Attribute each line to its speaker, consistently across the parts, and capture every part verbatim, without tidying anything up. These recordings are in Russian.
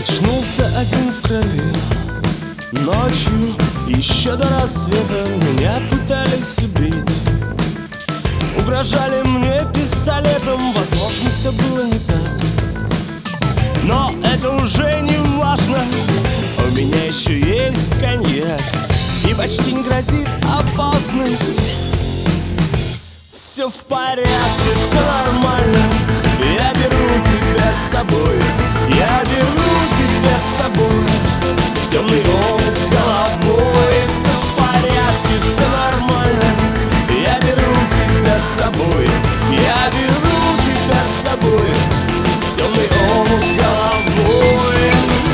Speaker 1: Очнулся один в крови. Ночью, еще до рассвета, меня пытались убить. Угрожали мне пистолетом, возможно, все было не так. Но это уже не важно, у меня еще есть коньяк, и почти не грозит опасность. Все в порядке, все нормально, я беру тебя с собой. Я беру тебя с собой в темный омут головой. Все в порядке, все нормально, я беру тебя с собой. Я беру тебя с собой в темный омут головой.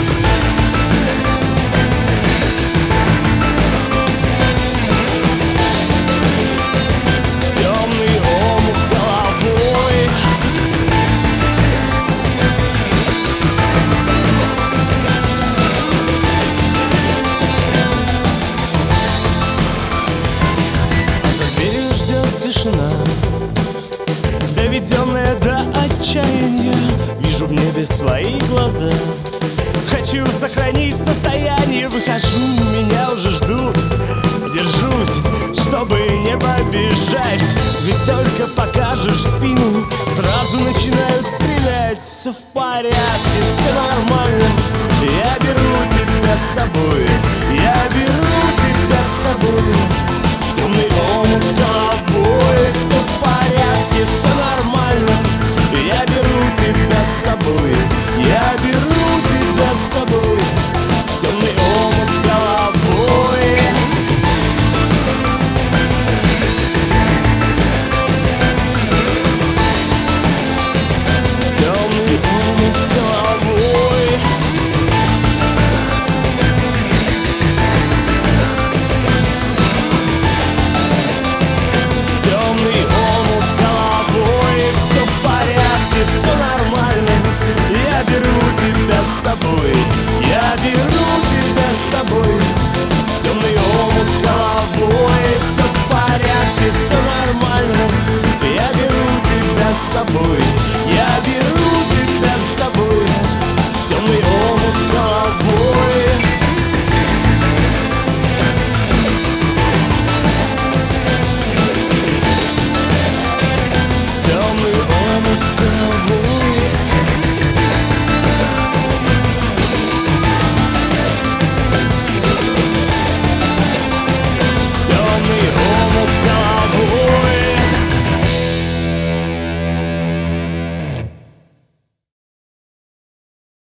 Speaker 1: В темный омут головой. За дверью ждет тишина, доведенная до отчаяния. Вижу в небе свои глаза, хочу сохранить состояние. Выхожу, меня уже ждут, держусь, чтобы не побежать. Ведь только покажешь спину, сразу начинают стрелять. Все в порядке, все нормально, я беру тебя с собой. Я беру